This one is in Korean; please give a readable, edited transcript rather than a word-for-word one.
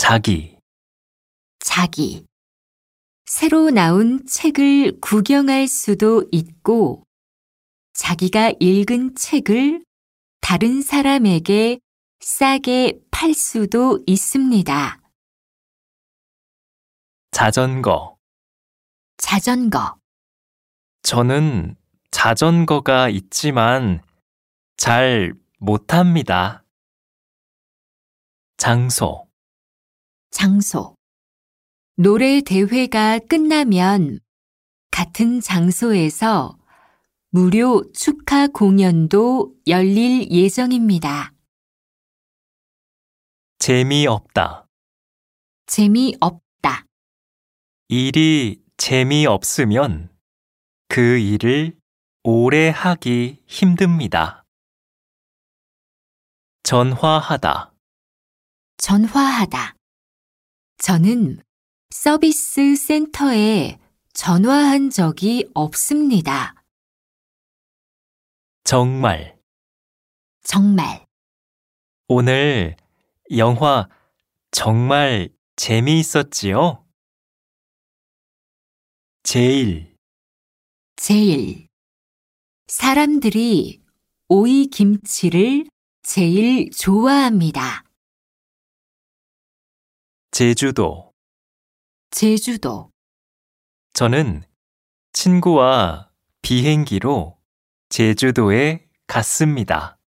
자기, 자기. 새로 나온 책을 구경할 수도 있고, 자기가 읽은 책을 다른 사람에게 싸게 팔 수도 있습니다. 자전거. 자전거. 저는 자전거가 있지만 잘 못합니다. 장소. 장소. 노래 대회가 끝나면 같은 장소에서 무료 축하 공연도 열릴 예정입니다. 재미없다. 재미없다. 일이 재미없으면 그 일을 오래 하기 힘듭니다. 전화하다. 전화하다. 저는 서비스 센터에 전화한 적이 없습니다. 정말. 정말. 오늘 영화 정말 재미있었지요? 제일. 제일. 사람들이 오이 김치를 제일 좋아합니다. 제주도. 제주도. 저는 친구와 비행기로 제주도에 갔습니다.